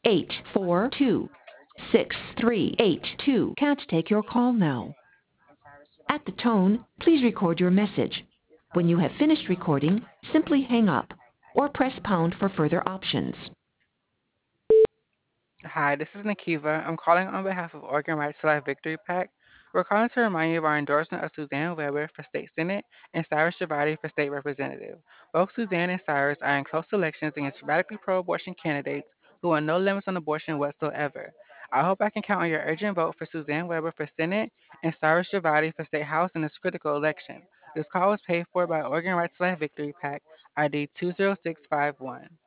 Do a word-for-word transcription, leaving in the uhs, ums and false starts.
eight four two six three eight two. Can't take your call now. At the tone, please record your message. When you have finished recording, simply hang up or press pound for further options. Hi, this is Nikiva. I'm calling on behalf of Oregon Rights to Life Victory PAC. We're calling to remind you of our endorsement of Suzanne Weber for State Senate and Cyrus Javati for State Representative. Both Suzanne and Cyrus are in close elections against radically pro-abortion candidates who want no limits on abortion whatsoever. I hope I can count on your urgent vote for Suzanne Weber for Senate and Cyrus Javati for State House in this critical election. This call was paid for by Oregon Rights to Life Victory PAC, I D two zero six five one.